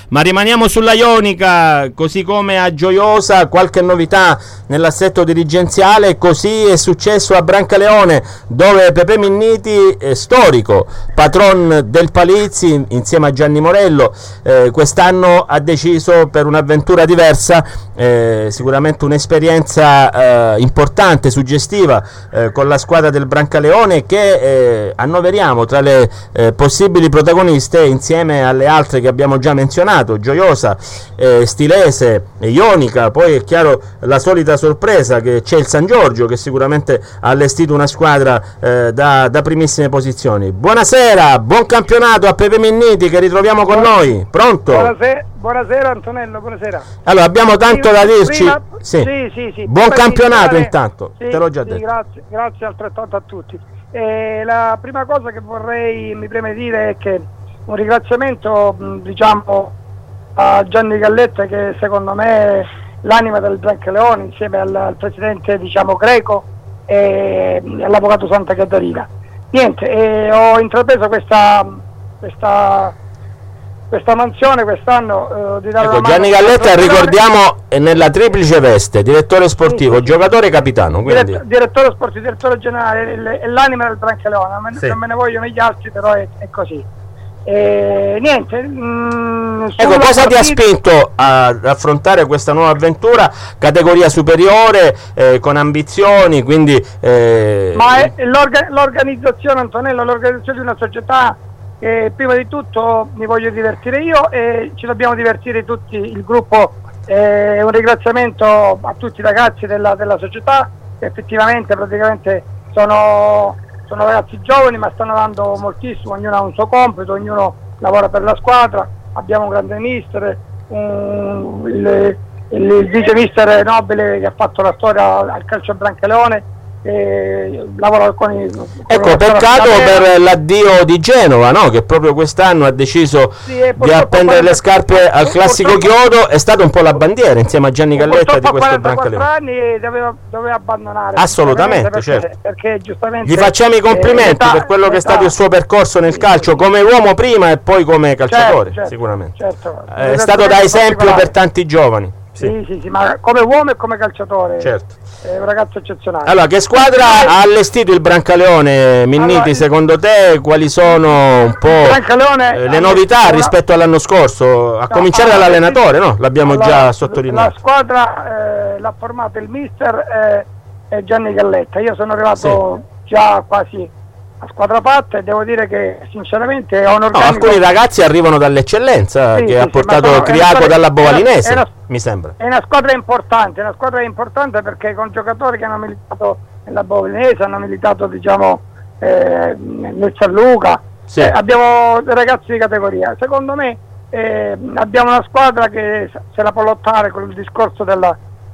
Ma rimaniamo sulla Ionica, così come a Gioiosa, qualche novità nell'assetto dirigenziale. Così è successo a Brancaleone, dove Pepe Minniti, storico patron del Palizzi insieme a Gianni Morello, quest'anno ha deciso per un'avventura diversa, sicuramente un'esperienza importante, suggestiva, con la squadra del Brancaleone, che annoveriamo tra le possibili protagoniste insieme alle altre che abbiamo già menzionato: Gioiosa, Stilese, Ionica. Poi è chiaro la solita sorpresa che c'è il San Giorgio, che sicuramente ha allestito una squadra da primissime posizioni. Buonasera, buon campionato a Pepe Minniti, che ritroviamo con noi. Pronto? Buonasera Antonello, buonasera. Allora, abbiamo tanto da dirci. Sì. Buon campionato intanto, sì, te l'ho già detto. Grazie altrettanto a tutti. La prima cosa che mi preme dire è che un ringraziamento, diciamo, a Gianni Galletta, che secondo me è l'anima del Brancaleone, insieme al presidente, diciamo, Greco, e all'avvocato Santa Caterina. Niente, ho intrapreso questa mansione quest'anno, di dare una mano. Gianni Galletta, ricordiamo, è nella triplice veste: direttore sportivo, sì. Giocatore e capitano, quindi direttore sportivo, direttore generale, è l'anima del Brancaleone. Non me ne vogliono gli altri, però è così. Niente, ecco, cosa ti ha spinto ad affrontare questa nuova avventura, categoria superiore, con ambizioni, quindi ma è l'organizzazione, Antonello, l'organizzazione di una società. Prima di tutto mi voglio divertire io e ci dobbiamo divertire tutti, il gruppo. Un ringraziamento a tutti i ragazzi della società, che effettivamente praticamente sono ragazzi giovani, ma stanno dando moltissimo, ognuno ha un suo compito, ognuno lavora per la squadra. Abbiamo un grande mister, il vice mister Nobile, che ha fatto la storia al calcio Brancaleone. Lavora con ecco, peccato per l'addio di Genova, no? Che proprio quest'anno ha deciso di appendere le scarpe al classico chiodo. È stata un po' la bandiera insieme a Gianni Galletta di questo Brancaleone. Anni doveva abbandonare, assolutamente, certo. Perché giustamente gli facciamo i complimenti per quello che è stato il suo percorso nel calcio, come uomo prima e poi come calciatore. Certo, sicuramente è stato da esempio per tanti giovani. Sì, ma come uomo e come calciatore, certo. È un ragazzo eccezionale. Allora, che squadra ha allestito il Brancaleone, Minniti? Allora, secondo te quali sono un po' le novità rispetto all'anno scorso? A cominciare dall'allenatore, no? L'abbiamo già sottolineato. La squadra l'ha formata il mister Gianni Galletta. Io sono arrivato già quasi a squadra fatta e devo dire che sinceramente ho un organico. Alcuni ragazzi arrivano dall'eccellenza, che ha portato Criaco dalla Bovalinese, mi sembra. È una squadra importante, perché con giocatori che hanno militato nella Bovalinese, hanno militato, diciamo, nel San Luca. Abbiamo dei ragazzi di categoria. Secondo me abbiamo una squadra che se la può lottare con il discorso delle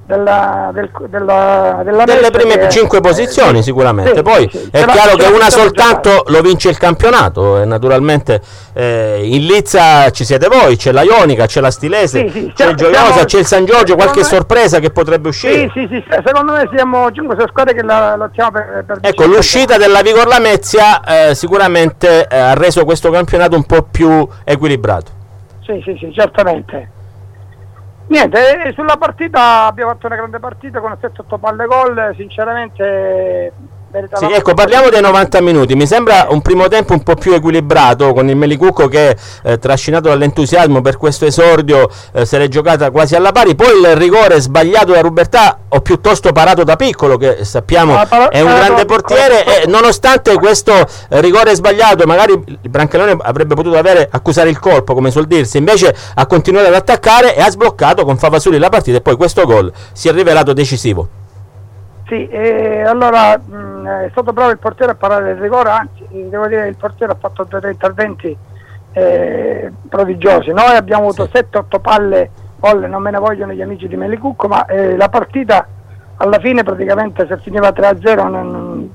prime 5 posizioni, sicuramente. Poi è chiaro che una soltanto lo vince il campionato, e naturalmente in Lizza ci siete voi, c'è la Ionica, c'è la Stilese, c'è il Gioiosa, c'è il San Giorgio. Qualche sorpresa che potrebbe uscire? Sì, secondo me siamo 5-6 squadre che lottiamo per ecco, l'uscita della Vigor Lamezia sicuramente ha reso questo campionato un po' più equilibrato. Sì, certamente. Niente, sulla partita abbiamo fatto una grande partita con 7-8 palle gol, sinceramente Sì, ecco, parliamo dei 90 minuti. Mi sembra un primo tempo un po' più equilibrato, con il Melicucco che trascinato dall'entusiasmo per questo esordio se l'è giocata quasi alla pari. Poi il rigore sbagliato da Rubertà, o piuttosto parato da Piccolo, che sappiamo è un grande portiere, e nonostante questo rigore sbagliato magari il Brancaleone avrebbe potuto accusare il colpo, come suol dirsi, invece ha continuato ad attaccare e ha sbloccato con Favasoli la partita, e poi questo gol si è rivelato decisivo. Sì, allora è stato bravo il portiere a parare il rigore, anzi devo dire che il portiere ha fatto dei interventi prodigiosi. Noi abbiamo avuto 7-8 palle gol, non me ne vogliono gli amici di Melicucco, ma la partita alla fine praticamente se finiva 3-0 non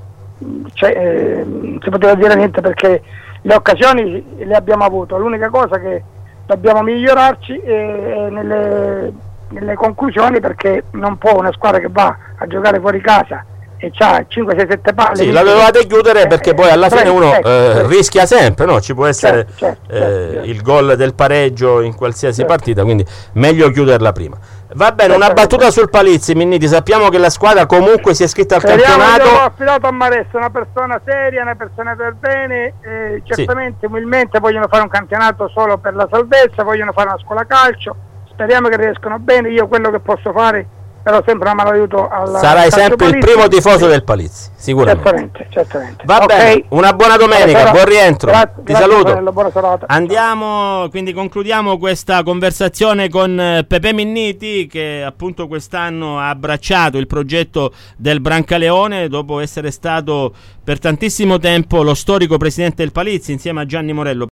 si poteva dire niente, perché le occasioni le abbiamo avuto. L'unica cosa che dobbiamo migliorarci è nelle conclusioni, perché non può una squadra che va a giocare fuori casa e c'ha 5, 6, 7 palle. Sì, la dovevate chiudere perché poi alla fine uno rischia sempre, no? Ci può essere certo. il gol del pareggio in qualsiasi partita, quindi meglio chiuderla prima. Va bene, una battuta sul Palizzi, Minniti. Sappiamo che la squadra comunque si è iscritta al campionato. Io ho affidato a Maressa, una persona seria, una persona per bene, certamente umilmente vogliono fare un campionato solo per la salvezza, vogliono fare una scuola calcio, speriamo che riescano bene. Io quello che posso fare però sempre una mano d'aiuto alla sarai sempre il primo tifoso del Palizzi, sicuramente. Certamente. Va bene, una buona domenica, buon rientro. Ti saluto. Buona serata. Andiamo, quindi concludiamo questa conversazione con Pepe Minniti, che appunto quest'anno ha abbracciato il progetto del Brancaleone dopo essere stato per tantissimo tempo lo storico presidente del Palizzi insieme a Gianni Morello.